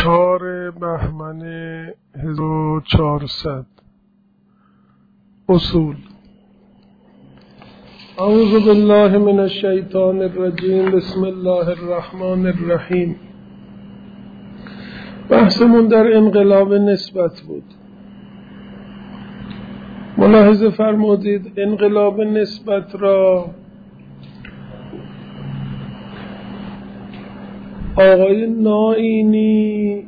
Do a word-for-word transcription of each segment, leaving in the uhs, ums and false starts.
چهار بهمن هزار و چهارصد. اصول. اعوذ بالله من الشیطان الرجیم. بسم الله الرحمن الرحیم. بحثمون در انقلاب نسبت بود. ملاحظه فرمودید انقلاب نسبت را آقای نائینی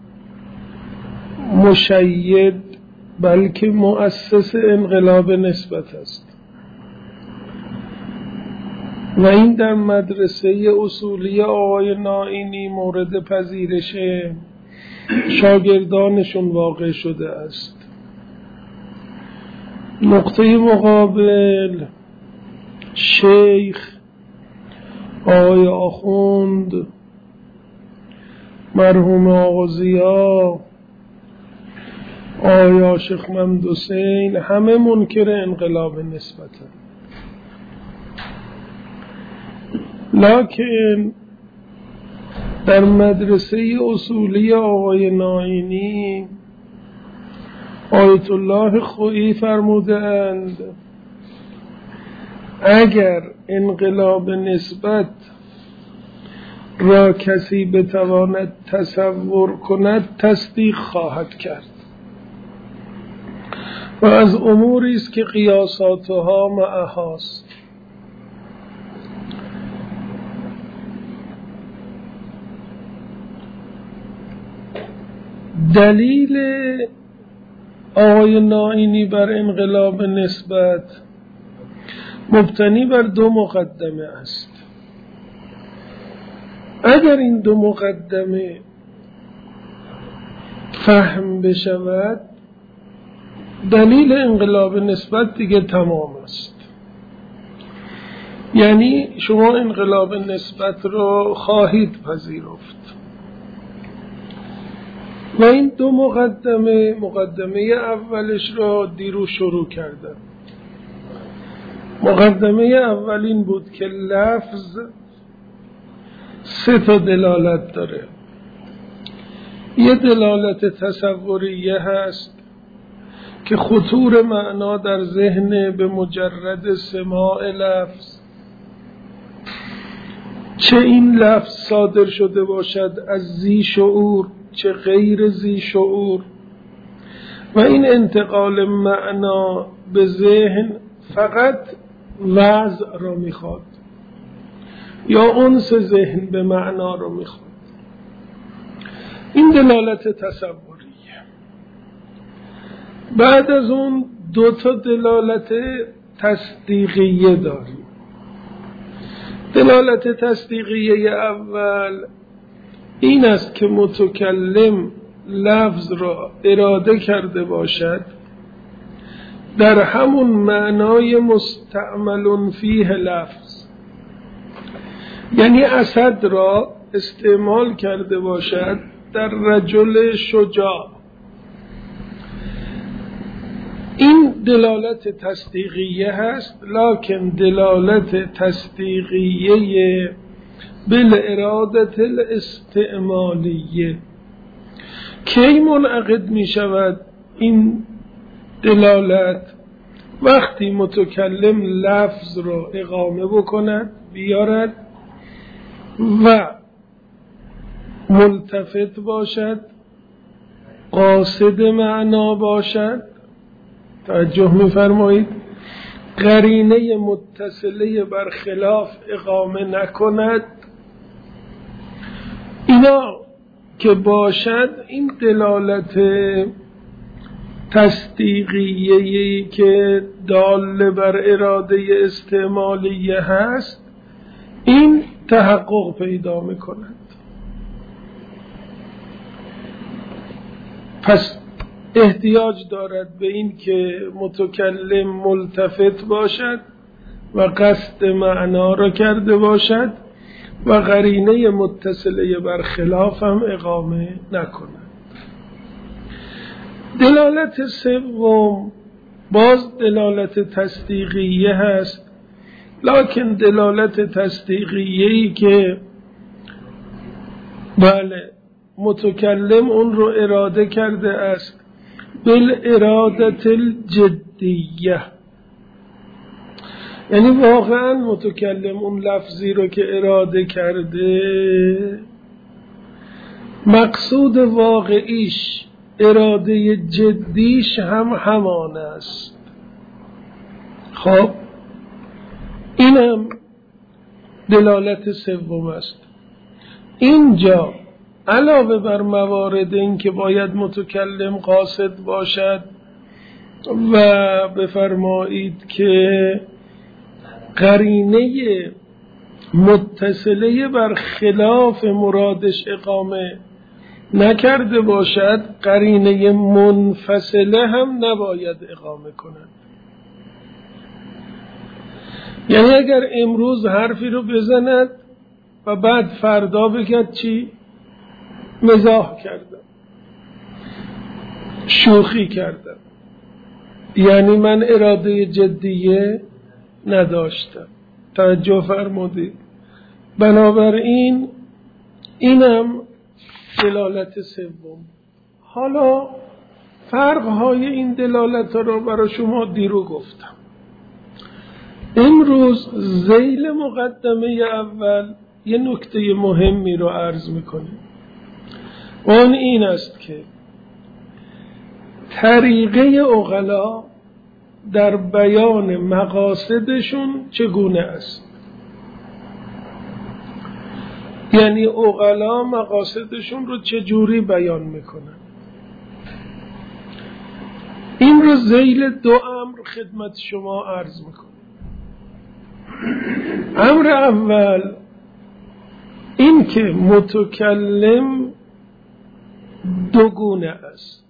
مشید بلکه مؤسس انقلاب نسبت است و این در مدرسه اصولی آقای نائینی مورد پذیرش شاگردانشون واقع شده است. نقطه مقابل شیخ آقای آخوند مرحوم آقا ضیا آقای عاشق محمد حسین همه منکر انقلاب نسبتن، لکن در مدرسه اصولی آقای نائینی آیت الله خویی فرمودند اگر انقلاب نسبت را کسی بتواند تصور کند تصدیق خواهد کرد و از اموری است که قیاساتها معهاست. دلیل آقای نائینی بر انقلاب نسبت مبتنی بر دو مقدمه است. اگر این دو مقدمه فهم بشود دلیل انقلاب نسبت دیگه تمام است. یعنی شما انقلاب نسبت رو خواهید پذیرفت و این دو مقدمه مقدمه اولش را دیرو شروع کردم. مقدمه اول این بود که لفظ سه تا دلالت داره. یه دلالت تصوریه هست که خطور معنا در ذهن به مجرد سماع لفظ، چه این لفظ صادر شده باشد از ذی شعور چه غیر ذی شعور، و این انتقال معنا به ذهن فقط وضع را میخواد یا انس ذهن به معنا رو میخواد. این دلالت تصوریه. بعد از اون دو تا دلالت تصدیقیه داریم. دلالت تصدیقیه اول این است که متکلم لفظ را اراده کرده باشد در همون معنای مستعمل فیه لفظ، یعنی اسد را استعمال کرده باشد در رجل شجاع. این دلالت تصدیقیه هست، لکن دلالت تصدیقیه بالارادت الاستعمالیه. کی منعقد می شود این دلالت؟ وقتی متکلم لفظ را اقامه بکند، بیارد و ملتفت باشد، قاصد معنا باشد. توجه می‌فرمایید؟ قرینه متصله بر خلاف اقامه نکند. اینا که باشد این دلالت تصدیقیه‌ای که دال بر اراده استعمالیه هست این تحقق پیدا می‌کند. پس احتیاج دارد به این که متکلم ملتفت باشد و قصد معنا را کرده باشد و قرینه متصله بر خلاف هم اقامه نکند. دلالت سوم باز دلالت تصدیقیه هست، لکن دلالت تصدیقیه‌ای که بله متکلم اون رو اراده کرده است بالارادت الجدیه، یعنی واقعا متکلم اون لفظی رو که اراده کرده مقصود واقعیش، اراده جدیش هم همان است. خب اینم دلالت سوم است. اینجا علاوه بر موارد این که باید متکلم قاصد باشد و بفرمایید که قرینه متصله بر خلاف مرادش اقامه نکرده باشد، قرینه منفصله هم نباید اقامه کند. یعنی اگر امروز حرفی رو بزند و بعد فردا بگد چی؟ مزاح کردم، شوخی کردم، یعنی من اراده جدیه نداشتم. توجه فرمودید؟ بنابراین اینم دلالت سوم. حالا فرقهای این دلالت رو برای شما دیرو گفتم. امروز ذیل مقدمه اول یه نکته مهمی رو عرض میکنیم، اون این است که طریقه عقلا در بیان مقاصدشون چگونه است. یعنی عقلا مقاصدشون رو چجوری بیان میکنن. این رو ذیل دو امر خدمت شما عرض میکنم. امر اول این که متکلم دو گونه است.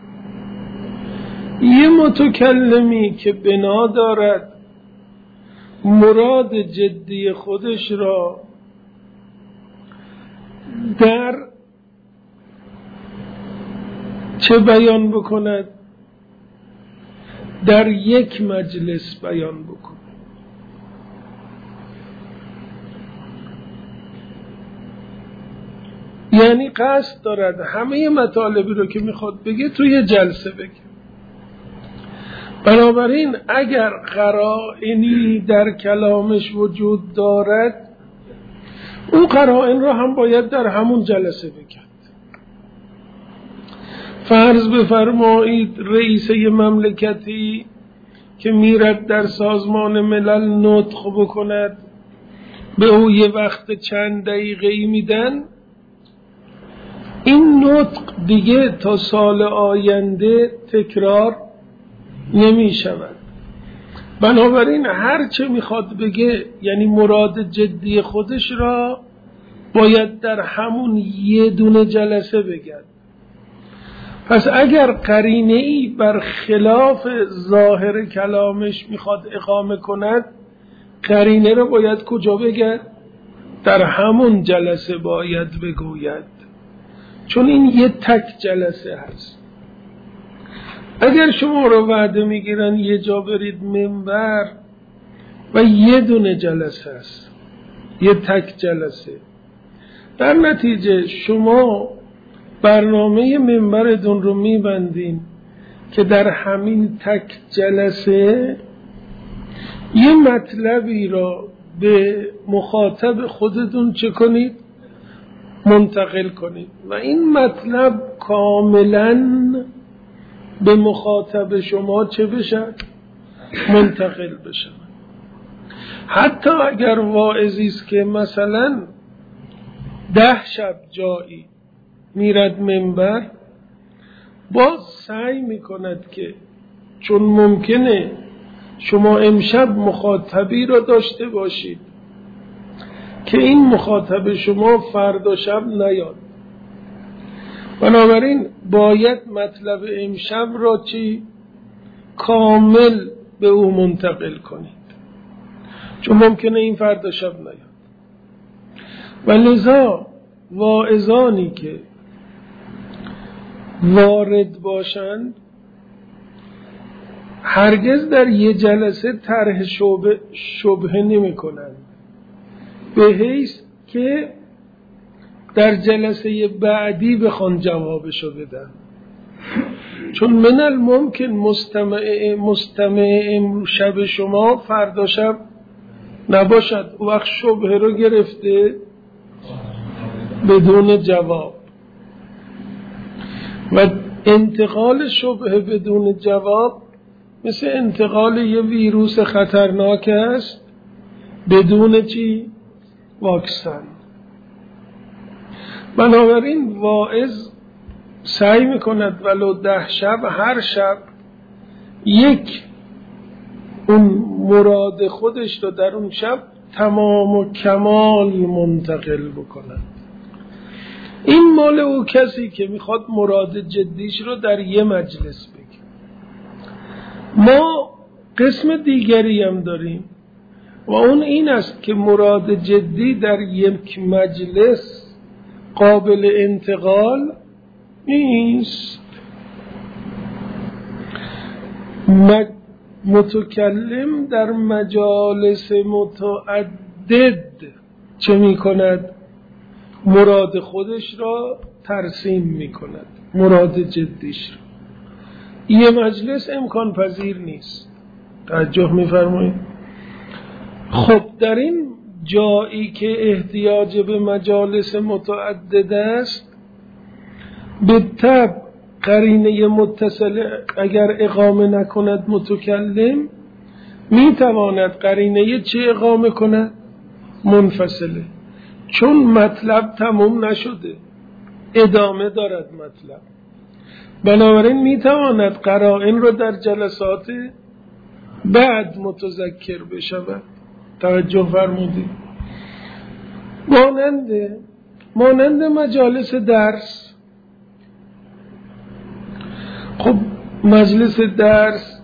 یه متکلمی که بنا دارد مراد جدی خودش را در چه بیان بکند؟ در یک مجلس بیان بکند. یعنی قصد دارد همه مطالبی رو که میخواد بگه توی جلسه بگه. بنابراین اگر قرائنی در کلامش وجود دارد، اون قرائن رو هم باید در همون جلسه بگه. فرض بفرمایید رئیسه مملکتی که میرد در سازمان ملل نطق بکند، به او یه وقت چند دقیقه‌ای میدن، این نطق دیگه تا سال آینده تکرار نمی شود. بنابراین هر چه میخواد بگه، یعنی مراد جدی خودش را باید در همون یه دونه جلسه بگد. پس اگر قرینه ای بر خلاف ظاهر کلامش میخواد اقامه کند، قرینه را باید کجا بگد؟ در همون جلسه باید بگوید، چون این یه تک جلسه هست. اگر شما رو وعده میگیرن یه جا برید منبر و یه دونه جلسه هست، یه تک جلسه، در نتیجه شما برنامه منبرتون رو میبندین که در همین تک جلسه یه مطلبی را به مخاطب خودتون چه کنید؟ منتقل کنید و این مطلب کاملا به مخاطب شما چه بشد؟ منتقل بشد. حتی اگر واعظی است که مثلا ده شب جایی میرد منبر، باز سعی میکند که چون ممکنه شما امشب مخاطبی را داشته باشید که این مخاطب شما فردا شب نیاد، بنابراین باید مطلب امشب را چی؟ کامل به او منتقل کنید، چون ممکنه این فردا شب نیاد. و لذا واعظانی که وارد باشند هرگز در یه جلسه طرح شبهه شبهه نمی کنند، به حیث که در جلسه بعدی بخوان جوابشو بدن، چون من الممکن مستمع مستمع شب شما فردا شب نباشد، او وقت شبهه رو گرفته بدون جواب و انتقال شبهه بدون جواب مثل انتقال یه ویروس خطرناک است بدون چی؟ واکسن. بنابراین واعظ سعی میکند ولو ده شب هر شب یک اون مراد خودش رو در اون شب تمام و کمال منتقل بکند. این مال او کسی که میخواد مراد جدیش رو در یه مجلس بگه. ما قسم دیگری هم داریم و اون این است که مراد جدی در یک مجلس قابل انتقال نیست. متکلم در مجالس متعدد چه می کند؟ مراد خودش را ترسیم می کند، مراد جدیش را. یه مجلس امکان پذیر نیست. توجه می فرمایید؟ خب در این جایی که احتیاج به مجالس متعدد است، به طبع قرینه متصل اگر اقامه نکند متکلم، می تواند قرینه چه اقامه کند؟ منفصله، چون مطلب تموم نشده، ادامه دارد مطلب. بنابراین می تواند قرائن رو در جلسات بعد متذکر بشود. توجه فرمودید؟ مانند مانند مجالس درس. خب مجلس درس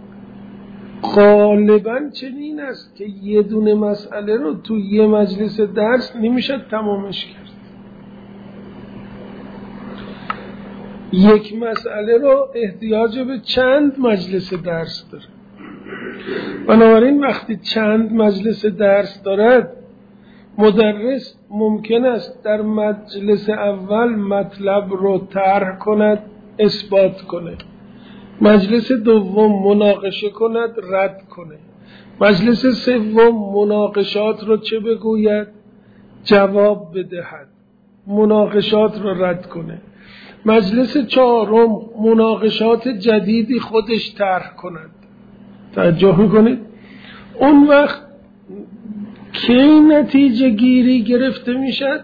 غالبا چنین است که یه دونه مسئله رو تو یه مجلس درس نمیشه تمامش کرد. یک مسئله رو احتیاج به چند مجلس درس داره. بنابراین وقتی چند مجلس درس دارد، مدرس ممکن است در مجلس اول مطلب رو طرح کند، اثبات کند، مجلس دوم مناقشه کند، رد کند، مجلس سوم مناقشات رو چه بگوید؟ جواب بدهد، مناقشات رو رد کنه، مجلس چهارم مناقشات جدیدی خودش طرح کند. توجه میکنید؟ اون وقت کی نتیجه گیری گرفته میشد؟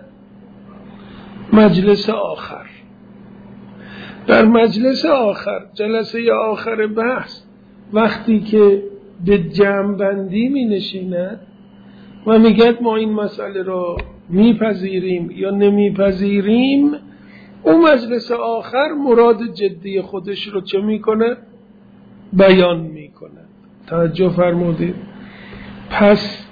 مجلس آخر. در مجلس آخر، جلسه آخر بحث، وقتی که به جمع بندی می نشیند و میگد ما این مسئله رو میپذیریم یا نمیپذیریم، اون مجلس آخر مراد جدی خودش رو چه میکنه؟ بیان میکنه. توجه فرمودید؟ پس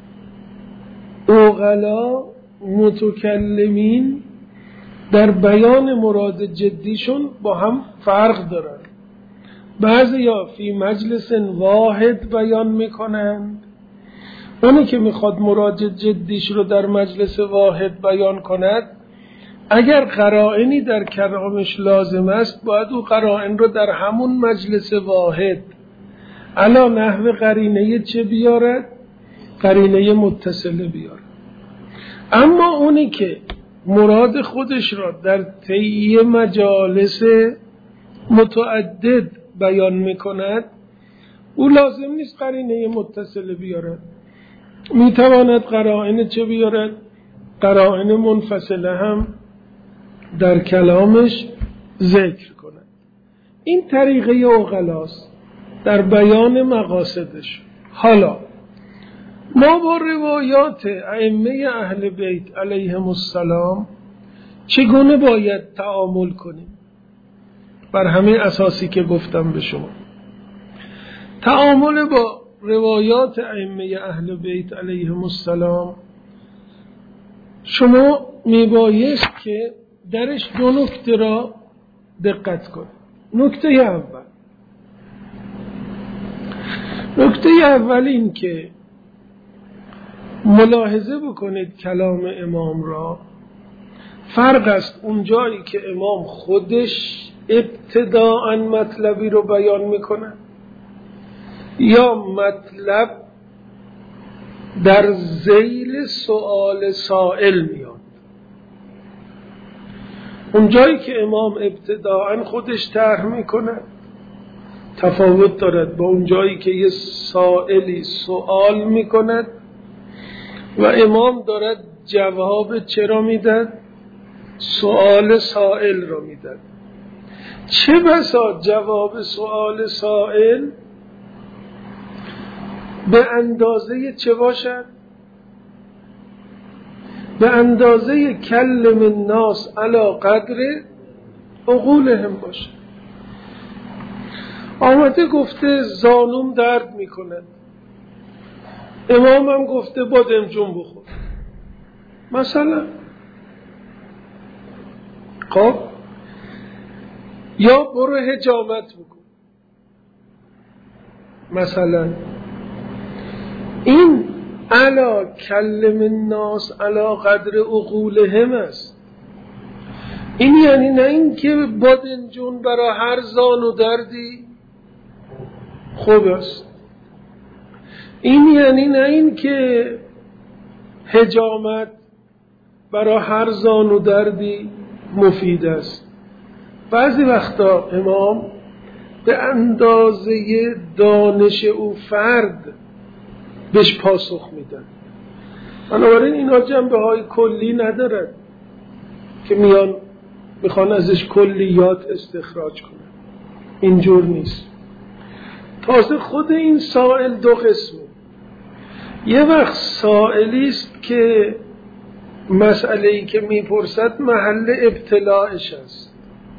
عقلا متکلمین در بیان مراد جدیشون با هم فرق دارن. بعضیا فی مجلس واحد بیان میکنند، اونی که میخواد مراد جدیش رو در مجلس واحد بیان کند، اگر قرائنی در کلامش لازم است باید او قرائن رو در همون مجلس واحد علا نحو قرینه چه بیارد؟ قرینه متصله بیارد. اما اونی که مراد خودش را در طی مجالس متعدد بیان میکند، او لازم نیست قرینه متصله بیارد، میتواند قرائن چه بیارد؟ قرائن منفصله هم در کلامش ذکر کند. این طریقه عقلاست در بیان مقاصدش. حالا ما با روایات ائمه اهل بیت علیهم السلام چگونه باید تعامل کنیم؟ بر همه اساسی که گفتم به شما، تعامل با روایات ائمه اهل بیت علیهم السلام شما میبایست که درش دو نکته را دقت کنید. نکته اول نکته اول این که ملاحظه بکنید کلام امام را فرق است اون جایی که امام خودش ابتداءً مطلبی رو بیان میکنه یا مطلب در ذیل سؤال سائل میاد. اون جایی که امام ابتداءً خودش طرح میکنه تفاوت دارد با اون جایی که یه سائلی سوال میکند و امام دارد جواب چرا میدن؟ سؤال سائل رو میدن. چه بسا جواب سؤال سائل به اندازه چه باشد؟ به اندازه کلم الناس علی قدر عقولهم باشد. آمده گفته زانوم درد میکنه، امام هم گفته بادمجون بخور مثلا. خب یا برو حجامت بکن مثلا. این علا کلم الناس علا قدر عقولهم است. این یعنی نه این که بادمجون برای هر زانو دردی خوب است. این یعنی نه این که حجامت برای هر زانو دردی مفید است. بعضی وقتا امام به اندازه دانش او فرد بهش پاسخ میدن. بنابراین اینا جنبه های کلی ندارد که میان میخوان ازش کلیات استخراج کنن. اینجور نیست. تازه خود این سائل دو قسمه. یه وقت سائلی است که مسئله‌ای که میپرسد محل ابتلاعش است،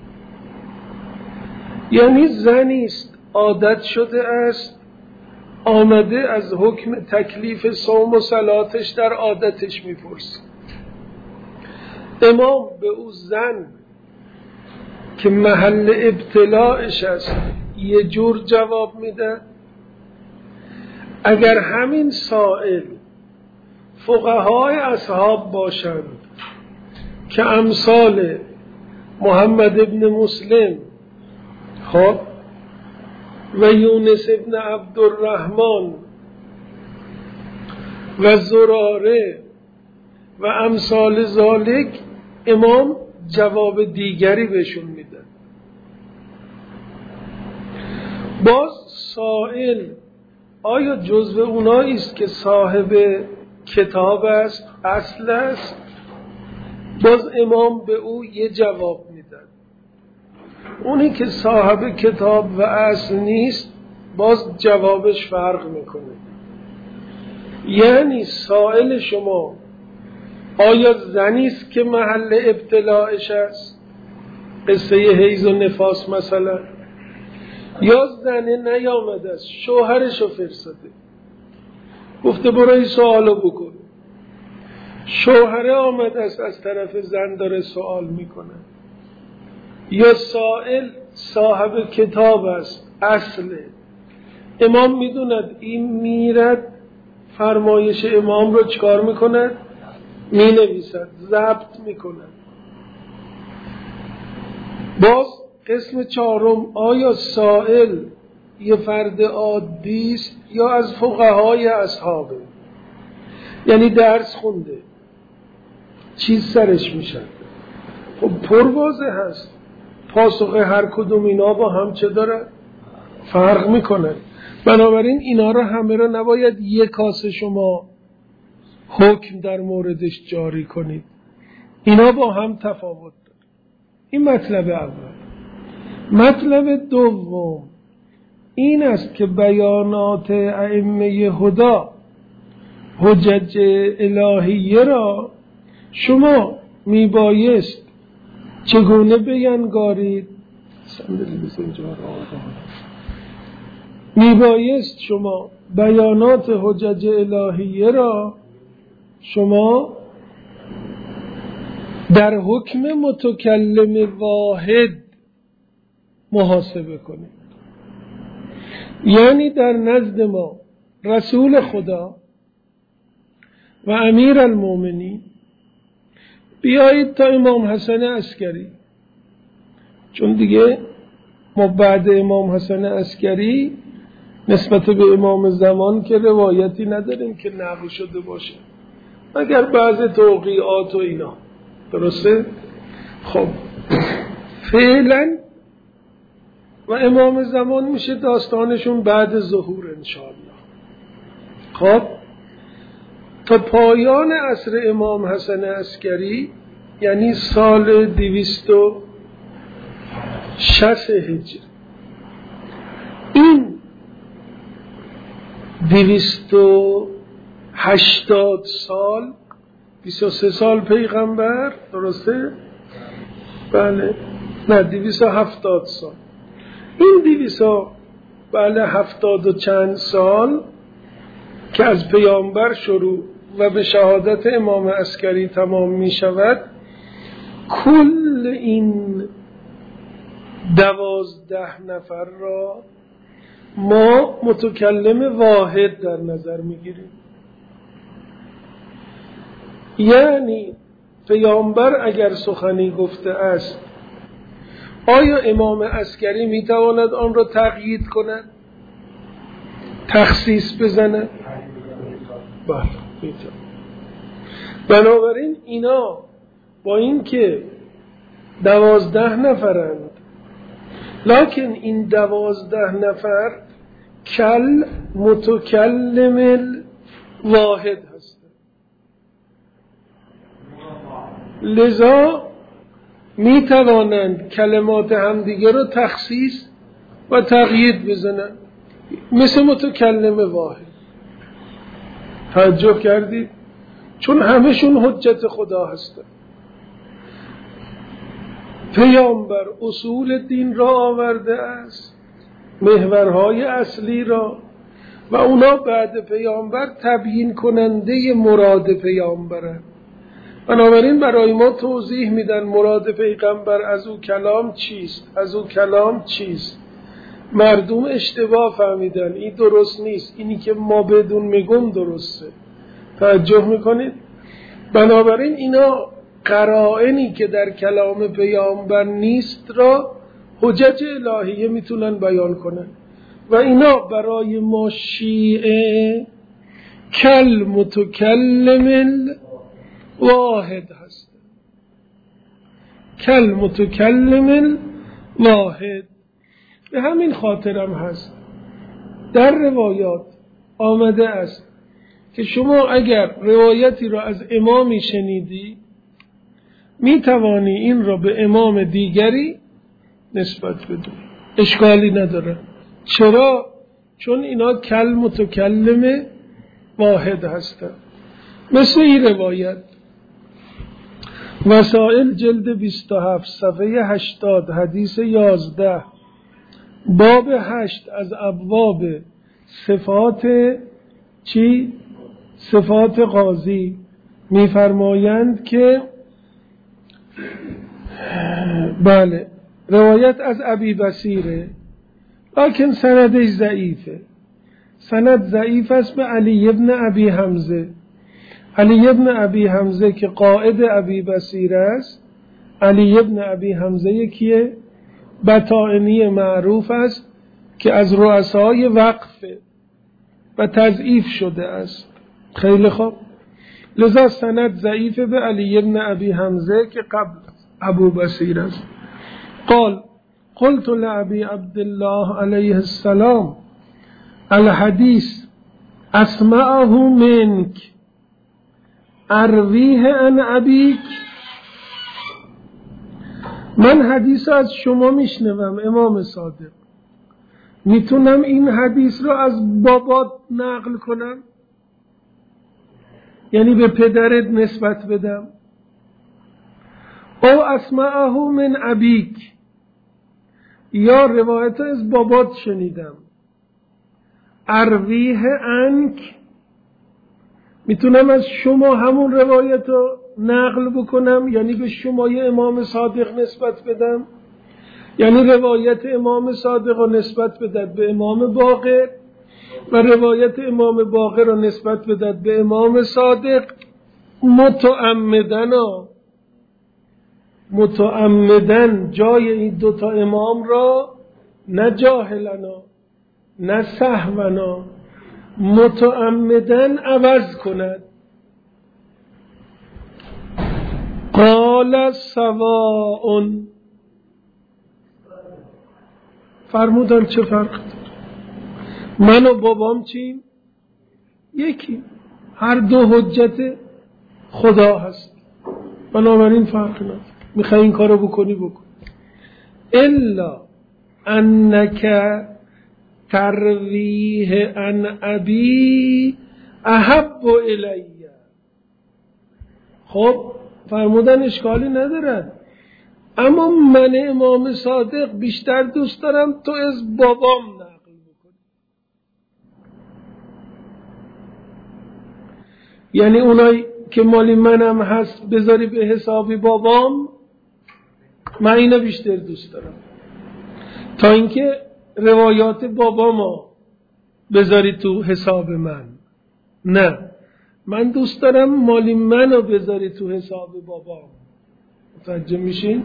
یعنی زنی است عادت شده است، آمده از حکم تکلیف صوم و صلاتش در عادتش میپرسه. امام به او زن که محل ابتلاعش است یه جور جواب میده. اگر همین سائل فقهای اصحاب باشند که امثال محمد ابن مسلم خب و یونس ابن عبدالرحمن و زراره و امثال ذالک، امام جواب دیگری بهشون میده. باز سائل آیا جزو اونایی است که صاحب کتاب است، اصل است؟ باز امام به او یه جواب میدن. اونی که صاحب کتاب و اصل نیست باز جوابش فرق میکنه. یعنی سائل شما آیا زنی است که محل ابتلاعش است، قصه حیض و نفاس مثلا، یا زنه نیامده است شوهرشو فرستاده گفته برو این سوالو بکن، شوهره آمده است از طرف زن داره سوال میکنه، یا سائل صاحب کتاب است، اصله. امام میدوند این میرد فرمایش امام رو چکار میکند؟ مینویسد، ضبط میکند. باز قسم چهارم، آیا سائل یه فرد عادی است یا از فقهای اصحابه، یعنی درس خونده، چیز سرش میشن؟ خب پرواضح هست پاسخ هر کدوم اینا با هم چه داره؟ فرق میکنه. بنابراین اینا رو همه رو نباید یک کاسه شما حکم در موردش جاری کنید، اینا با هم تفاوت داره. این مطلب اول. مطلب دوم این است که بیانات ائمه هدی، حجج الهیه را شما میبایست چگونه بینگارید؟ میبایست شما بیانات حجج الهیه را شما در حکم متکلم واحد محاسبه کنید. یعنی در نزد ما رسول خدا و امیر المومنین بیایید تا امام حسن عسکری، چون دیگه ما بعد امام حسن عسکری نسبت به امام زمان که روایتی نداریم که نقل شده باشه مگر بعض توقیعات و اینا. درسته؟ خب فعلا و امام زمان میشه داستانشون بعد ظهور انشاءالله. خب تا پایان عصر امام حسن عسکری یعنی سال دویست و شصت هجری، این دویست و هشتاد سال، بیست و سه سال پیغمبر، درسته؟ بله، نه دویست و هفتاد سال. این دویست و بله هفتاد و چند سال که از پیامبر شروع و به شهادت امام عسکری تمام می شود، کل این دوازده نفر را ما متکلم واحد در نظر می گیریم. یعنی پیامبر اگر سخنی گفته است، آیا امام عسکری می تواند آن را تقیید کند، تخصیص بزند؟ بله می تواند. بنابراین اینا با اینکه دوازده نفرند، لکن این دوازده نفر کل متکلم واحد هستند، لذا می توانند کلمات همدیگه رو تخصیص و تقیید بزنند مثل متکلم واحد. توجه کردید؟ چون همشون حجت خدا هستند. پیامبر اصول دین را آورده است، محورهای اصلی را، و اونا بعد پیامبر تبیین کننده مراد پیامبرند. بنابراین برای ما توضیح میدن مراد پیغمبر از او کلام چیست، از او کلام چیست. مردم اشتباه فهمیدن، این درست نیست، اینی که ما بدون میگم درسته. توجه میکنید؟ بنابراین اینا قرائنی که در کلام پیامبر نیست را حجت الهیه میتونن بیان کنن و اینا برای ما شیعه کل متکلم واحد هست. کل متکلم واحد. به همین خاطرم هست در روایات آمده است که شما اگر روایتی را از امامی شنیدی می توانی این را به امام دیگری نسبت بدی، اشکالی نداره. چرا؟ چون اینا کل متکلم واحد هستند. مثل این روایت وسائل جلد بیست و هفت صفحه هشتاد حدیث یازده باب هشت از ابواب صفات چی؟ صفات قاضی می‌فرمایند که بله روایت از ابی بصیره لکن سندش ضعیفه. سند ضعیف است به علی ابن ابی حمزه. علی ابن ابی حمزه که قائد ابی بصیره است. علی ابن ابی حمزه کیه؟ بطائنی معروف است که از رؤسای وقفه و تضعیف شده است. خیلی خوب، لذا سند ضعیف به علی ابن ابی حمزه که قبل ابو بصیر است. قال قلت لابی عبدالله علیه السلام الحدیث اسمعه منک ارویه عن ابیک. من حدیث از شما میشنوم امام صادق، میتونم این حدیث رو از بابات نقل کنم، یعنی به پدرت نسبت بدم. او اسمعه من ابیک، یا روایت از بابات شنیدم. ارویه عنک، میتونم از شما همون روایت رو نقل بکنم، یعنی به شمای امام صادق نسبت بدم، یعنی روایت امام صادق رو نسبت بدد به امام باقر و روایت امام باقر رو نسبت بدد به امام صادق متعمدن. متعمدن جای این دوتا امام را نه جاهلنا نه سهونا متعمدن عوض کند. قال سواء، فرمودن چه فرق داره؟ من و بابام چیم؟ یکی، هر دو حجت خدا هست، بنابراین فرق نداره. میخوای این کارو بکنی بکن. الا انک ترویه عن ابی احب الی. خب فرمودن اشکالی ندارد، اما من امام صادق بیشتر دوست دارم تو از بابام نقل بکنی. یعنی اونایی که مالی منم هست بذاری به حسابی بابام، من اینو بیشتر دوست دارم تا اینکه روایات بابامو بذاری تو حساب من. نه، من دوست دارم مالی منو بذاری تو حساب بابام. متوجه میشین؟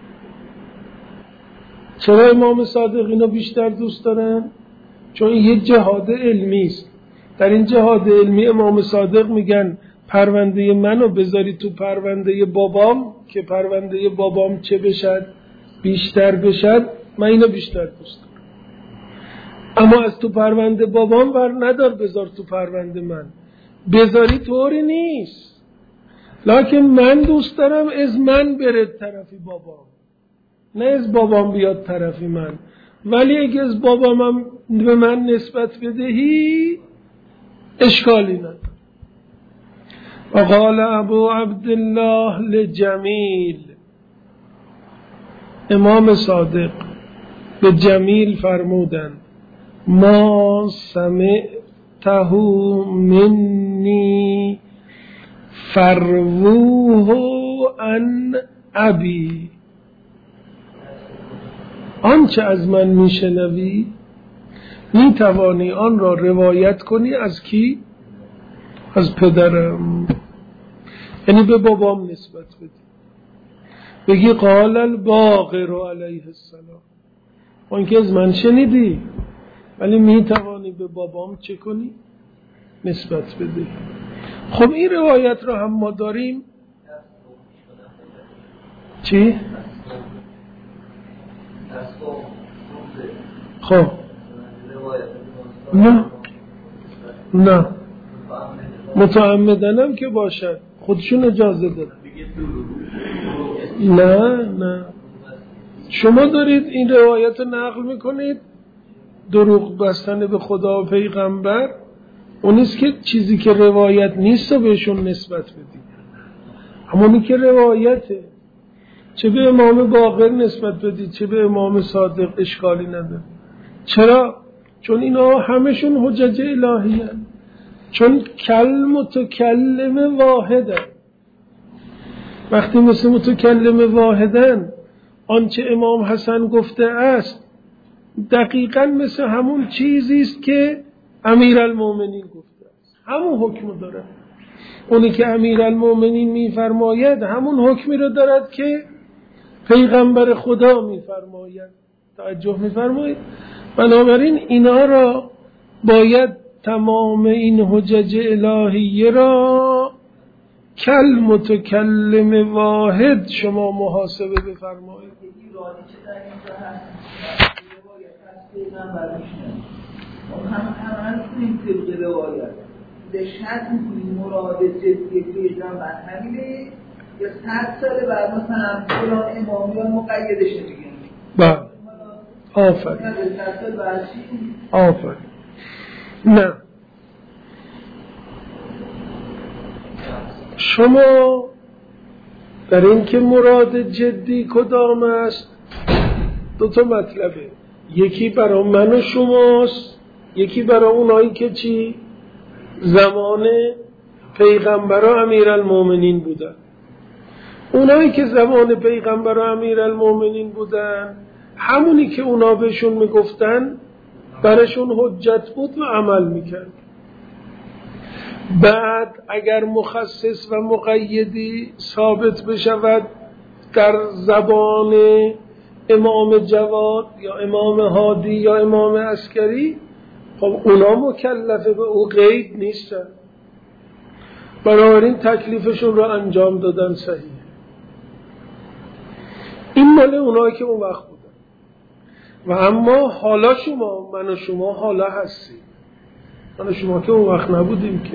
چرا امام صادق اینو بیشتر دوست دارن؟ چون این یک جهاد علمی است. در این جهاد علمی امام صادق میگن پرونده منو بذاری تو پرونده بابام که پرونده بابام چه بشد؟ بیشتر بشد. من اینو بیشتر دوست دارم. اما از تو پرونده بابام بر ندار بذار تو پرونده من. بذاری طوری نیست، لکن من دوست دارم از من بره طرفی بابام، نه از بابام بیاد طرفی من. ولی اگه از بابامم به من نسبت بدهی اشکالی نداره. وقال ابو عبدالله لجمیل، امام صادق به جمیل فرمودند ما سمعته منی فروه عن ابی. آنچه از من میشنوی میتوانی آن را روایت کنی از کی؟ از پدرم، یعنی به بابام نسبت بدی. بگی قال الباقر علیه السلام، آن که از من شنیدی، ولی میتوانی به بابام چه کنی؟ نسبت بدی. خب این روایت را هم ما داریم. چی؟ خب نه نه متعمدنم که باشد خودشون اجازه دارن. نه نه شما دارید این روایت رو نقل میکنید دروغ بستن به خدا و پیغمبر. اون نیست که چیزی که روایت نیست رو بهشون نسبت بدید، همونی که روایته. چه به امام باقر نسبت بدید چه به امام صادق اشکالی نداره. چرا؟ چون اینا همشون حجج الهی هست. چون کل متکلم واحده. وقتی مثل متکلم واحدن، آنچه امام حسن گفته است دقیقاً مثل همون چیزی است که امیرالمومنین گفته است، همون حکم دارد. اونی که امیرالمومنین میفرماید همون حکمی رو دارد که پیغمبر خدا میفرماید. توجه میفرمایید؟ بنابراین اینا را باید تمام این حجج الهیه را کل متکلم واحد شما محاسبه بفرمایید. هم هم کنیم طبق روایت به شرط میکنیم مراد جدی پیغمبر همینه یا صد سال بعد مثلا فلان امامیان مقیدش نمیگیم. بله آفرین آفرین. نه شما در این که مراد جدی کدام است دو تا مطلبه، یکی برای من و شماست، یکی برای اونایی که چی زمان پیغمبر و امیرالمومنین بودن. اونایی که زمان پیغمبر و امیرالمومنین بودن همونی که اونا بهشون میگفتن برشون حجت بود و عمل میکرد. بعد اگر مخصص و مقیدی ثابت بشود در زبان امام جواد یا امام هادی یا امام عسکری، خب اونا مکلفه، به او قید نیستن، بنابراین تکلیفشون رو انجام دادن. صحیح. این مال اونایی که اون وقت بودن. و اما حالا شما، من و شما حالا هستیم، من و شما که اون وقت نبودیم که،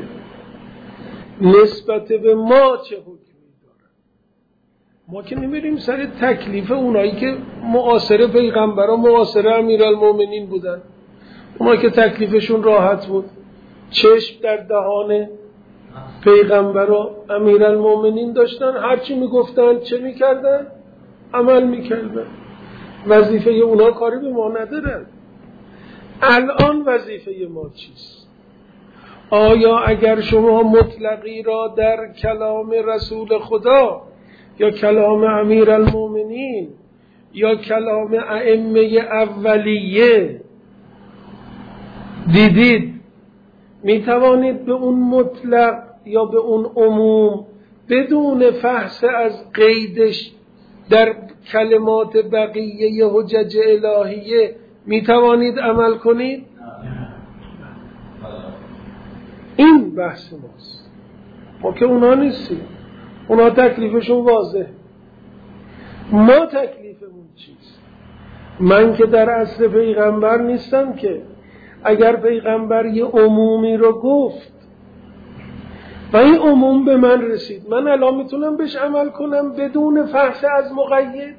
نسبت به ما چه حکمی داره؟ ما که نمیریم سر تکلیف اونایی که معاصر پیغمبر و معاصر امیرالمومنین بودن، اونایی که تکلیفشون راحت بود، چشم در دهان پیغمبر و امیرالمومنین داشتن، هرچی میگفتن چه میکردن؟ عمل میکردن. وظیفه اونا کاری به ما ندارن. الان وظیفه ما چیست؟ آیا اگر شما مطلقی را در کلام رسول خدا یا کلام امیرالمومنین یا کلام ائمه اولیه دیدید، می توانید به اون مطلق یا به اون عموم بدون فحص از قیدش در کلمات بقیه حجج الهیه می توانید عمل کنید؟ این بحث ماست. ما که اونا نیستیم، اونا تکلیفشون واضح. ما تکلیفمون چیست؟ من که در عصر پیغمبر نیستم که اگر پیغمبر یه عمومی رو گفت و این عموم به من رسید، من الان میتونم بهش عمل کنم بدون فحص از مقید،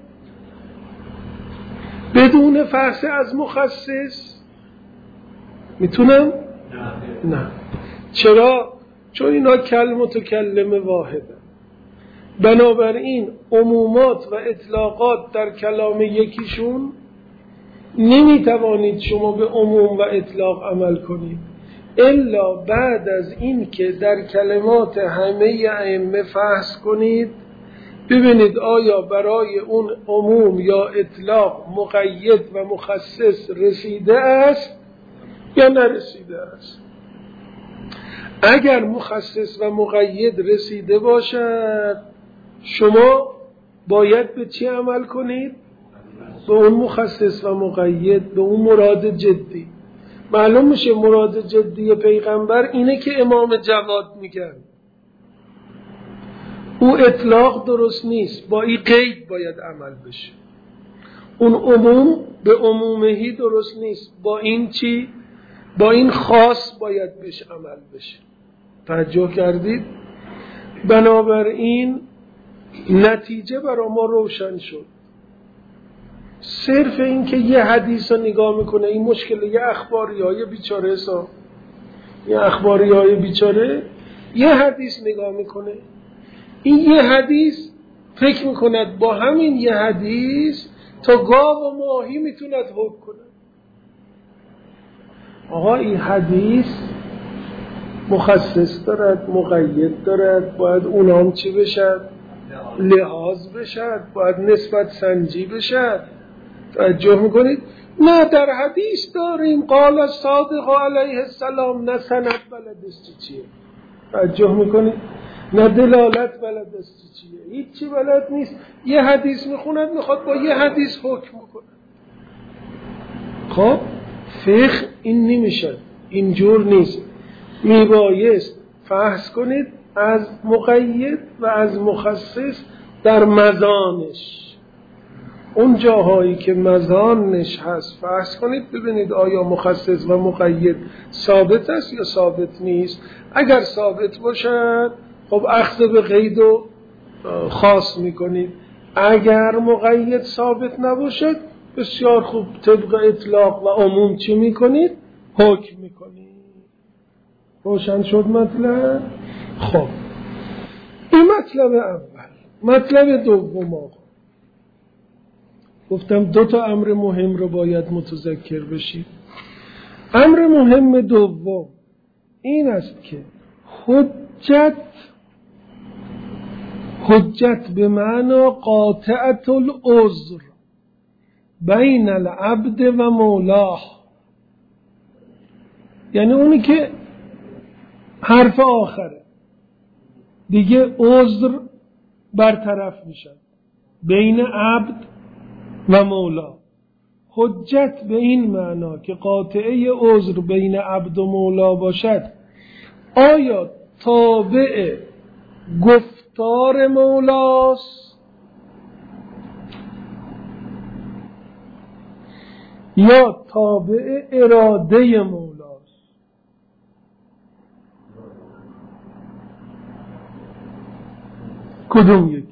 بدون فحص از مخصص؟ میتونم؟ نه. چرا؟ چون اینا کلمه متکلم واحده. بنابراین عمومات و اطلاقات در کلام یکیشون نمیتوانید شما به عموم و اطلاق عمل کنید الا بعد از این که در کلمات همه ائمه فحص کنید، ببینید آیا برای اون عموم یا اطلاق مقید و مخصص رسیده است یا نرسیده است. اگر مخصص و مقید رسیده باشد، شما باید به چی عمل کنید؟ به اون مخصص و مقید، به اون مراد جدی. معلوم میشه مراد جدی پیغمبر اینه که امام جواد میگن او اطلاق درست نیست، با این قید باید عمل بشه. اون عموم به عمومهی درست نیست، با این چی؟ با این خاص باید بشه عمل بشه. توجه کردید؟ بنابراین نتیجه برای ما روشن شد. صرف این که یه حدیث رو نگاه میکنه، این مشکل یه اخباری های بیچاره سا یه اخباری های بیچاره یه حدیث نگاه میکنه، این یه حدیث فکر میکند با همین یه حدیث تا گاو و ماهی میتوند حکم کنه. آقا این حدیث مخصص دارد، مقید دارد، باید اونام چی بشد؟ لحاظ بشد، باید نسبت سنجی بشد. توجه میکنید؟ نه در حدیث داریم قال صادق علیه السلام، نه سند بلد است چیه. توجه میکنید؟ نه دلالت بلد است چیه، هیچی بلد نیست. یه حدیث میخوند میخواد با یه حدیث حکم کنه. خب فقه این نمیشه، اینجور نیست. میبایست فحص کنید از مقید و از مخصص در مزانش. اون جاهایی که مزانش هست فحص کنید، ببینید آیا مخصص و مقید ثابت است یا ثابت نیست. اگر ثابت باشد خب اخذ به قید و خاص میکنید. اگر مقید ثابت نباشد بسیار خوب طبق اطلاق و عموم چی میکنید؟ حکم میکنید. روشن شد مطلب؟ خب این مطلب اول. مطلب دوم آقا، گفتم دو تا امر مهم رو باید متذکر بشید. امر مهم دوم این است که حجت حجت به معنی قاطعت العذر بین العبد و مولاه، یعنی اونی که حرف آخره دیگه عذر برطرف میشن. بین عبد و مولا. حجت به این معنا که قاطعه عذر بین عبد و مولا باشد آیا تابع گفتار مولاست یا تابع اراده مولاست؟ کدوم یک؟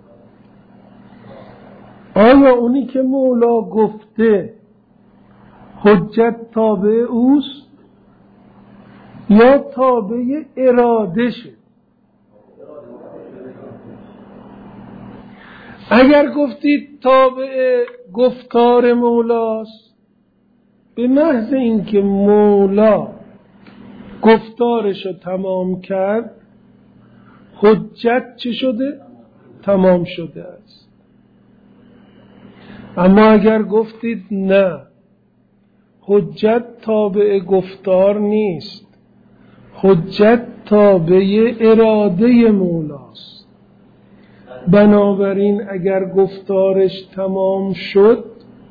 آیا اونی که مولا گفته حجت تابع اوست یا تابع اراده شه؟ اگر گفتید تابع گفتار مولاست، به محض اینکه مولا گفتارش رو تمام کرد حجت چه شده؟ تمام شده است. اما اگر گفتید نه، حجت تابع گفتار نیست، حجت تابع اراده مولاست، بنابراین اگر گفتارش تمام شد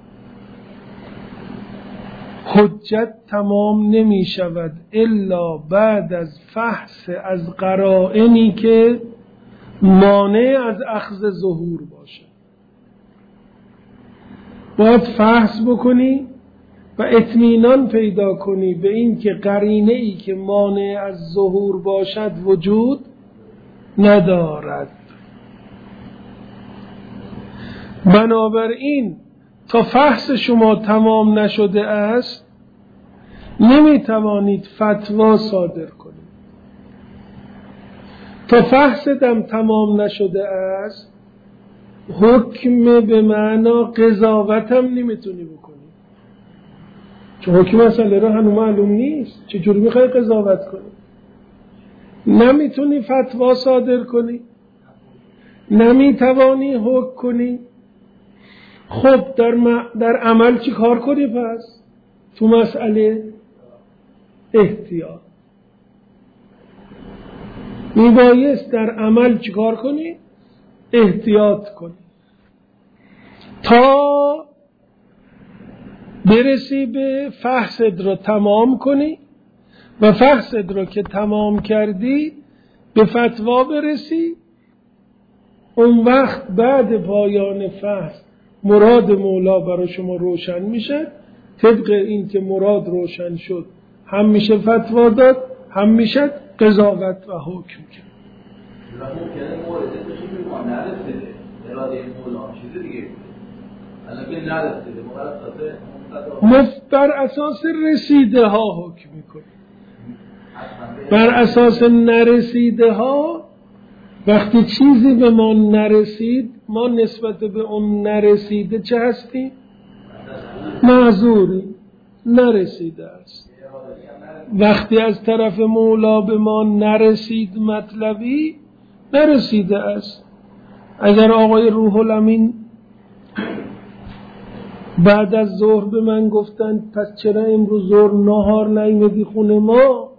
حجت تمام نمی شود الا بعد از فحص از قرائنی که مانع از اخذ ظهور باشه. باید فحص بکنی و اطمینان پیدا کنی به این که قرینه ای که مانع از ظهور باشد وجود ندارد. بنابراین تا فحص شما تمام نشده است نمی توانید فتوا صادر کنید. تا فحص دم تمام نشده است حکم به معنا قضاوت هم نمیتونی بکنی، چون حکم مسئله رو هنوز معلوم نیست. چجوری میخوای قضاوت کنی؟ نمیتونی فتوا صادر کنی، نمیتوانی حکم کنی. خب در, م... در عمل چی کار کنی پس؟ تو مسئله احتیاط میبایست در عمل چی کار کنی؟ احتیاط کنی تا برسی به فحصت رو تمام کنی و فحصت رو که تمام کردی به فتوا برسی. اون وقت بعد پایان فحص مراد مولا برای شما روشن میشه. طبق این که مراد روشن شد هم میشه فتوا داد، هم میشه قضاوت و حکم کرد. ممکنه مورد بشه که ما نرسیده اراده مولا چیز دیگه الان که نرسیده مفت بر اساس رسیده ها حکم میکنه. بر اساس نرسیده ها وقتی چیزی به ما نرسید ما نسبت به اون نرسیده چه هستیم؟ معذوری، نرسیده است. وقتی از طرف مولا به ما نرسید مطلبی نرسیده است. اگر آقای روح الامین بعد از ظهر به من گفتن پس چرا امروز ظهر نهار نیومدی خونه ما،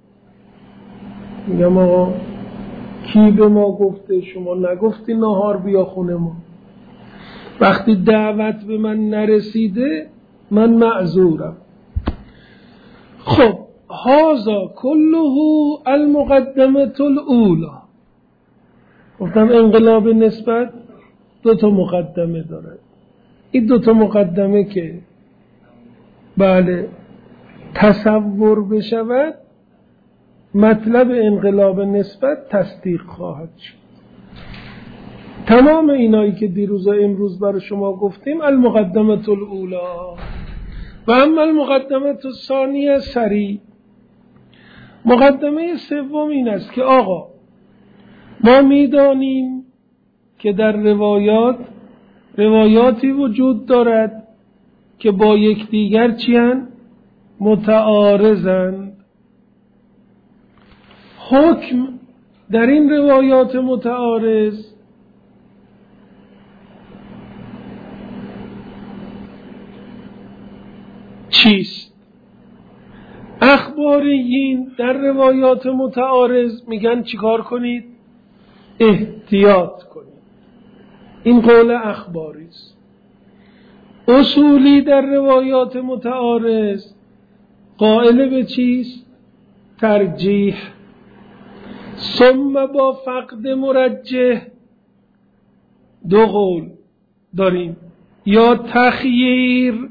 میگم آقا کی به ما گفته؟ شما نگفتی نهار بیا خونه ما. وقتی دعوت به من نرسیده من معذورم. خب هذا كله المقدمه الاولى. گفتم انقلاب نسبت دو تا مقدمه داره. این دو تا مقدمه که بله تصور بشود مطلب انقلاب نسبت تصدیق خواهد شد. تمام اینایی که دیروز و امروز برای شما گفتیم المقدمه الاولی و اما المقدمه الثانیه سریع. مقدمه سوم این است که آقا ما میدانیم که در روایات روایاتی وجود دارد که با یکدیگر چیان؟ متعارضند. حکم در این روایات متعارض چیست؟ اخباریین در روایات متعارض میگن چیکار کنید؟ احتیاط کنید. این قول اخباری است. اصولی در روایات متعارض قائل به چیست؟ ترجیح. ثم با فقد مرجح دو قول داریم، یا تخییر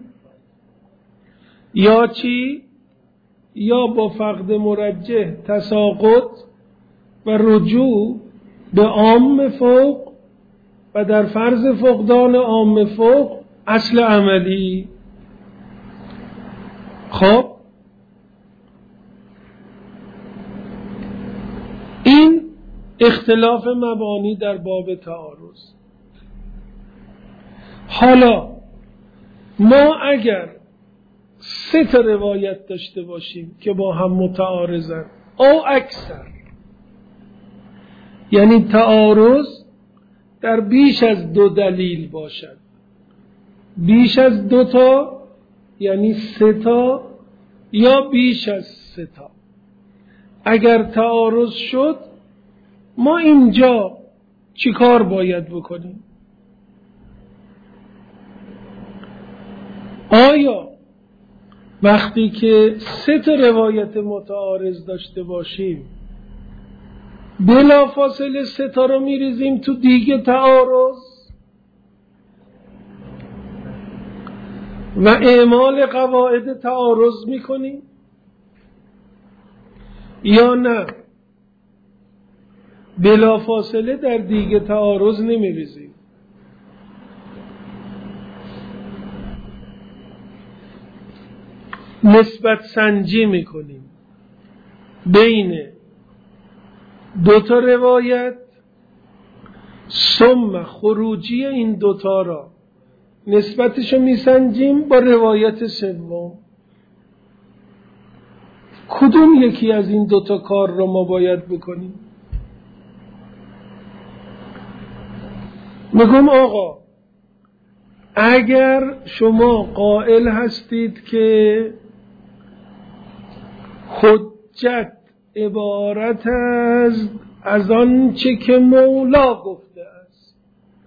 یا چی؟ یا با فقد مرجح تساقط و رجوع به عام فوق و در فرض فقدان عام فوق اصل عملی. خب این اختلاف مبانی در باب تعارض. حالا ما اگر سه تا روایت داشته باشیم که با هم متعارضن او اکثر، یعنی تعارض در بیش از دو دلیل باشد، بیش از دو تا یعنی سه تا یا بیش از سه تا، اگر تعارض شد ما اینجا چی کار باید بکنیم؟ آیا وقتی که سه تا روایت متعارض داشته باشیم بلا فاصله سه تا رو میریزیم تو دیگه تعارض و اعمال قواعد تعارض میکنیم یا نه بلا فاصله در دیگه تعارض نمیریزیم؟ نسبت سنجی میکنیم بین دوتا روایت، ثم خروجی این دوتا را نسبتشو میسنجیم با روایت سوم. کدوم یکی از این دوتا کار را ما باید بکنیم؟ میگم آقا اگر شما قائل هستید که حجت عبارت از از آن چه که مولا گفته است،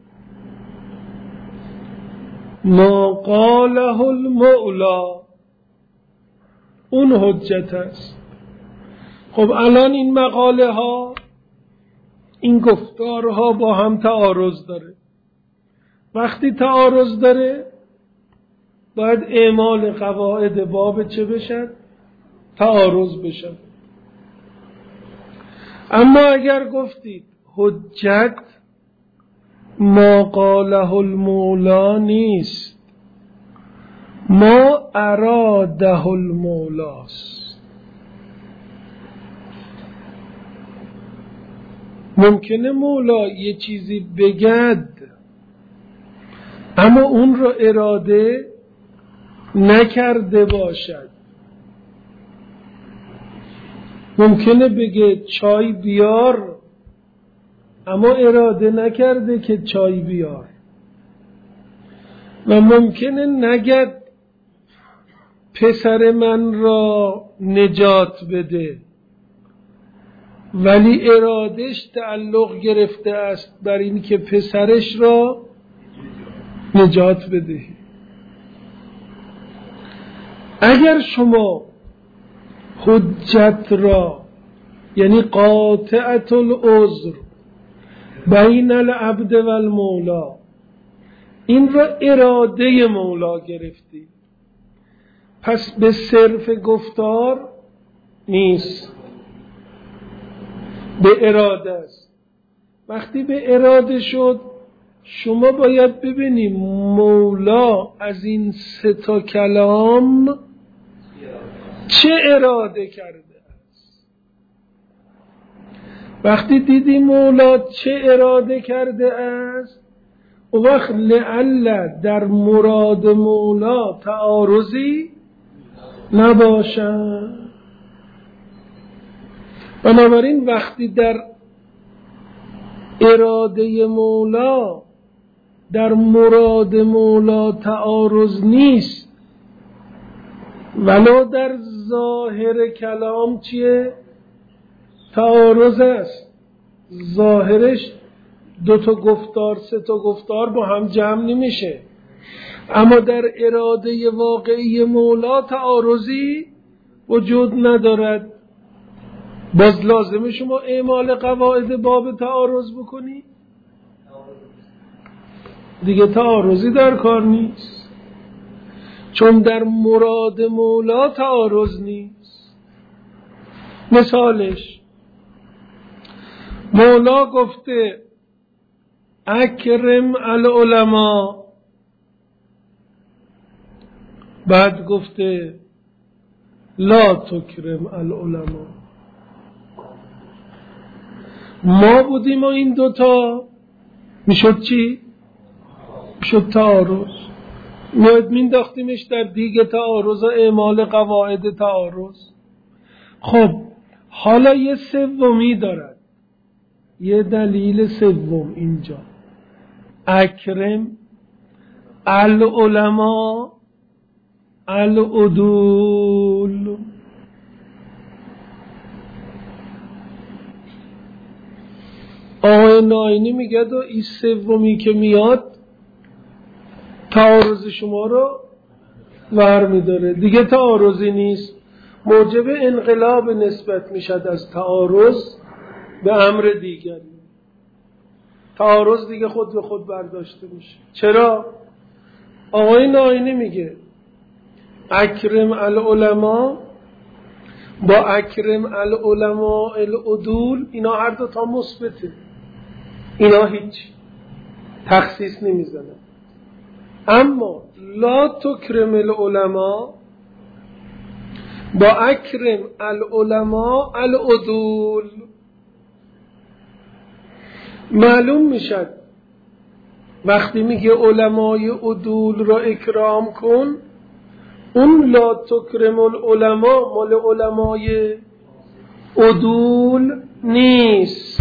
ما قاله المولا، اون حجت است. خب الان این مقاله ها، این گفتارها با هم تعارض داره. وقتی تعارض داره باید اعمال قواعد باب چه بشد؟ تعارض بشد. اما اگر گفتید حجت ما قاله المولا نیست، ما اراده المولاست، ممکنه مولا یه چیزی بگد اما اون رو اراده نکرده باشد. ممکنه بگه چای بیار اما اراده نکرده که چای بیار، و ممکنه نگد پسر من را نجات بده ولی ارادش تعلق گرفته است بر این که پسرش را نجات بده. اگر شما حجت را یعنی قاطعة العذر بین العبد و المولا، این را اراده مولا گرفتی، پس به صرف گفتار نیست، به اراده است. وقتی به اراده شد شما باید ببینیم مولا از این سه تا کلام چه اراده کرده است. وقتی دیدی مولا چه اراده کرده است، او وقت لعل در مراد مولا تعارضی نباشد. بنابراین وقتی در اراده مولا در مراد مولا تعارض نیست ولو در ظاهر کلام چیه؟ تعارض است. ظاهرش دو تا گفتار سه تا گفتار با هم جمع نمیشه. اما در اراده واقعی مولا تعارضی وجود ندارد. باز لازمه شما اعمال قواعد باب تعارض بکنی؟ دیگه تعارضی در کار نیست، چون در مراد مولا تعارض نیست. مثالش مولا گفته اکرم العلماء، بعد گفته لا تکرم العلماء. ما بودیم و این دوتا میشد چی؟ میشد تعارض. میاد مینداختیمش در دیگه تعارض و اعمال قواعد تعارض. خب حالا یه سومی دارد، یه دلیل سوم اینجا، اکرم العلماء العدول. آقای ناینی میگه و این سومی که میاد تعارض شما رو ور میداره، دیگه تعارضی نیست، موجب انقلاب نسبت میشد از تعارض به امر دیگری. تعارض دیگه خود به خود برداشته میشه. چرا؟ آقای ناینی میگه اکرم العلماء با اکرم العلماء العدول، اینا هر دو تا مثبته، اینا هیچ تخصیص نمیزنه. اما لا تکرم العلماء با اکرم العلماء العدول معلوم میشد وقتی میگه علمای عدول را اکرام کن، اون لا تکرم العلماء مال علمای عدول نیست،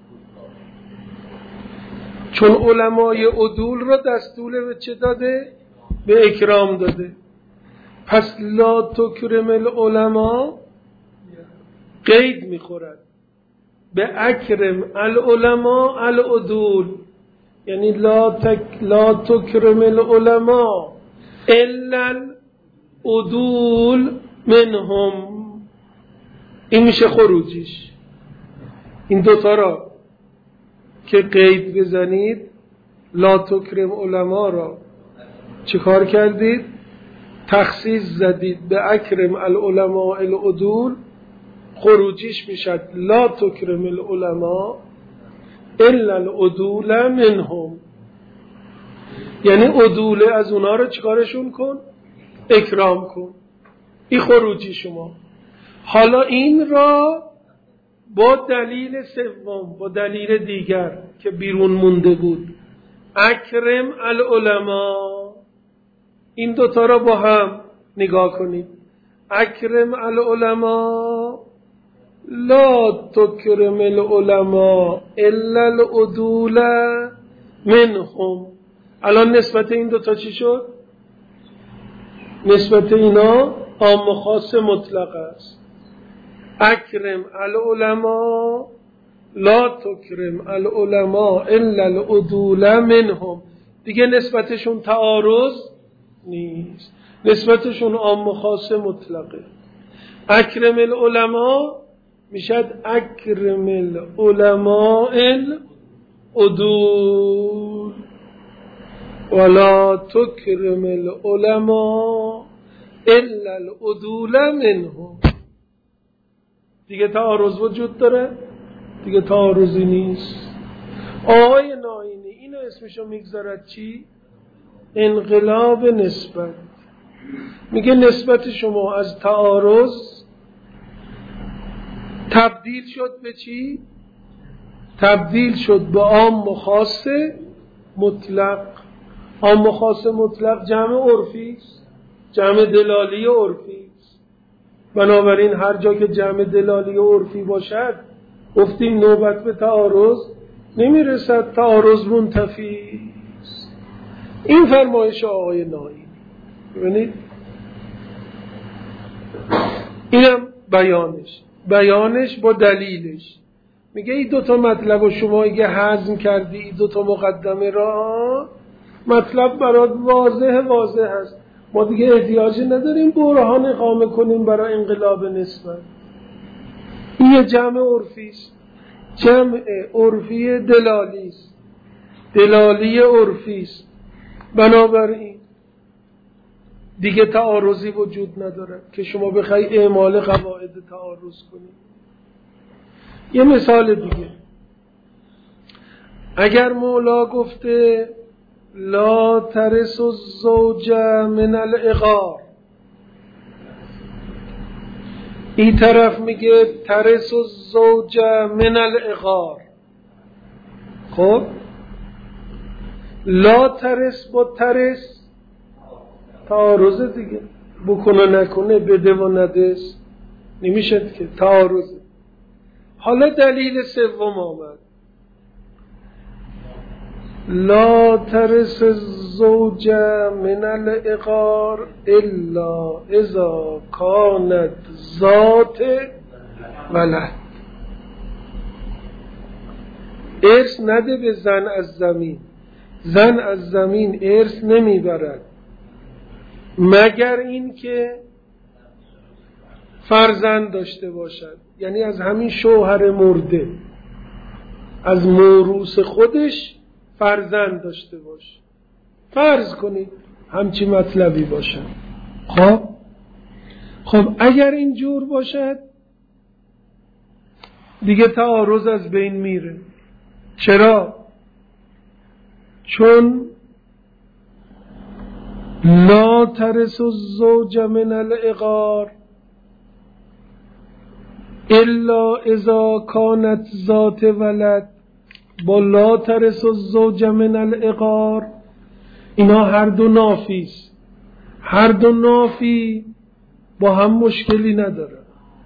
چون علمای عدول را دستور به چه داده؟ به اکرام داده. پس لا تکرم العلماء قید میخورد به اکرم العلماء العدول، یعنی لا تک لا تکرم العلماء الا العدول منهم. این میشه خروجیش. این دوتا را که قید بزنید، لا تکرم علما را چه کار کردید؟ تخصیص زدید به اکرم العلماء العدول، خروجیش میشد لا تکرم العلماء الا العدول منهم، یعنی عدول از اونا رو چیکارشون کن؟ اکرام کن. این خروجی شما. حالا این را با دلیل سوم، با دلیل دیگر که بیرون مونده بود، اکرم العلماء، این دوتا را با هم نگاه کنید. اکرم العلماء لا تکرم العلماء الا العدول منهم. الان نسبت این دوتا چی شد؟ نسبت اینا عام و خاص مطلق است. اکرم العلماء لا تکرم العلماء الا العدول منهم، دیگه نسبتشون تعارض نیست، نسبتشون عام و خاص مطلقه. اکرم العلماء میشد اکرم العلماء العدول ولا تکرم العلماء الا العدول منهم. دیگه تعارض وجود داره؟ دیگه تعارضی نیست. آقای ناینی اینو اسمشو میگذارد چی؟ انقلاب نسبت. میگه نسبت شما از تعارض تبدیل شد به چی؟ تبدیل شد به عام و خاص مطلق. عام و خاص مطلق جمع عرفی است، جمع دلالی عرفی است. بنابراین هر جا که جمع دلالی عرفی باشد گفتیم نوبت به تعارض نمیرسد، تعارض منتفی است. این فرمایش آقای ناینی. ببینید اینم بیانش، بیانش با دلیلش. میگه این دوتا مطلب و شما اگه هضم کردی این دوتا مقدمه را، مطلب برات واضح واضح هست، ما دیگه احتیاجی نداریم برهان اقامه کنیم برای انقلاب نسبت. این یه جمع عرفی است، جمع عرفی دلالی است، دلالی عرفی است. بنابراین دیگه تعارضی وجود نداره که شما بخوای اعمال قواعد تعارض کنید. یه مثال دیگه، اگر مولا گفته لا ترث الزوج من العقار، این طرف میگه ترث الزوج من العقار، خب لا ترث با ترث تعارض دیگه، بکنه نکنه، بده و ندست، نمیشه که تعارض. حالا دلیل سوم آمد، لا ترث الزوج من العقار الا اذا كانت ذات ولد. ارث نده به زن از زمین، زن از زمین ارث نمیبرد مگر این که فرزند داشته باشد، یعنی از همین شوهر مرده، از موروث خودش فرزند داشته باشه. فرض کنید همچی مطلبی باشد. خب خب اگر این جور باشد دیگه تعارض از بین میره. چرا؟ چون لا ترث الزوج من العقار الا اذا كانت ذات ولد با لا ترث الزوج من العقار، اینا هر دو نافیست، هر دو نافی با هم مشکلی نداره،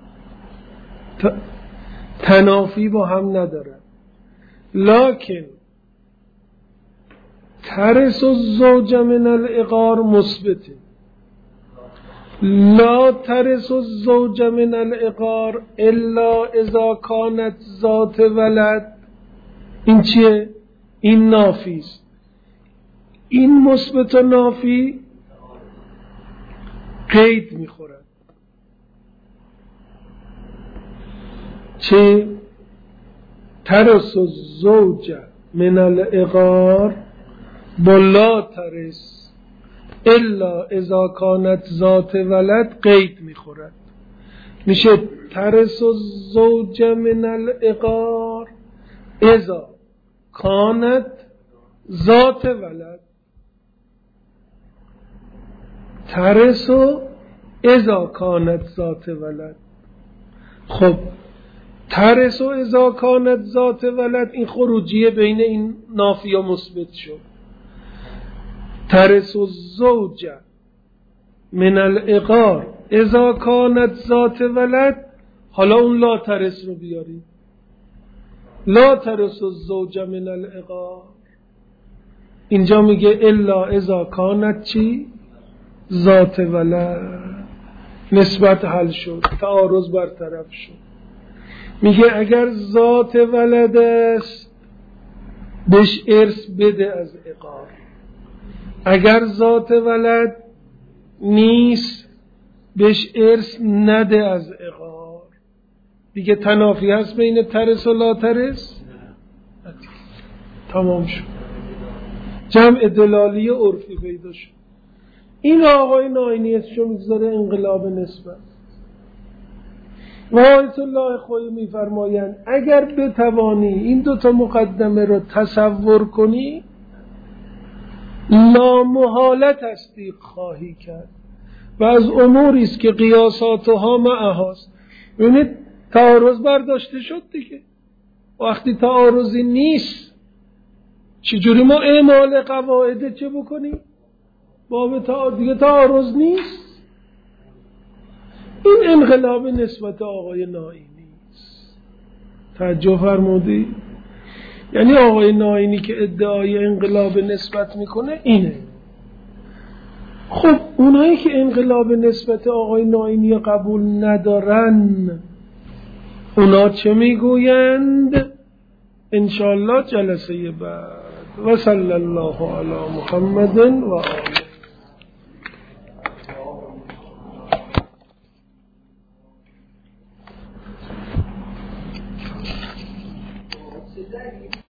تنافی با هم نداره. لکن ترث الزوج من العقار مثبته، لا ترث الزوج من العقار الا اذا كانت ذات ولد. این چیه؟ این نافیست. این مثبت و نافی قید میخورد. چه؟ ترث الزوج من العقار با لا ترث الا اذا كانت ذات ولد قید میخورد، میشه ترث الزوج من العقار اذا كانت ذات ولد. ترث اذا كانت ذات ولد. خب ترث اذا كانت ذات ولد، این خروجیه بین این نافی و مثبت شد. ترث الزوج من العقار اذا كانت ذات ولد، حالا اون لا ترث رو بیاریم، لا ترث الزوج من العقار، اینجا میگه الا اذا كانت چی؟ ذات ولد. نسبت حل شد، تعارض برطرف شد. میگه اگر ذات ولد است بهش ارث بده از عقار، اگر ذات ولد نیست بهش ارث نده از عقار. دیگه تنافی هست بین ترث و لا ترث؟ تمام شد، جمع دلالی عرفی پیدا شد. این آقای ناینی اسمشو میگذاره انقلاب نسبت. و آیت الله خویی میفرمایند اگر بتوانی این دوتا مقدمه رو تصور کنی نامحاله تصدیق خواهی کرد و از اموری است که قیاساتها معهاست. ببینید تعارض برداشته شد دیگه، وقتی تعارضی نیست چجوری ما اعمال قواعد چه بکنیم؟ باب تعارض دیگه تعارض نیست. این انقلاب نسبت آقای ناینی است. توجه فرمودی؟ یعنی آقای ناینی که ادعای انقلاب نسبت میکنه اینه. خب اونایی که انقلاب نسبت آقای ناینی قبول ندارن اونا چه میگویند انشاءالله جلسه بعد. و صلی الله علی محمد و آله.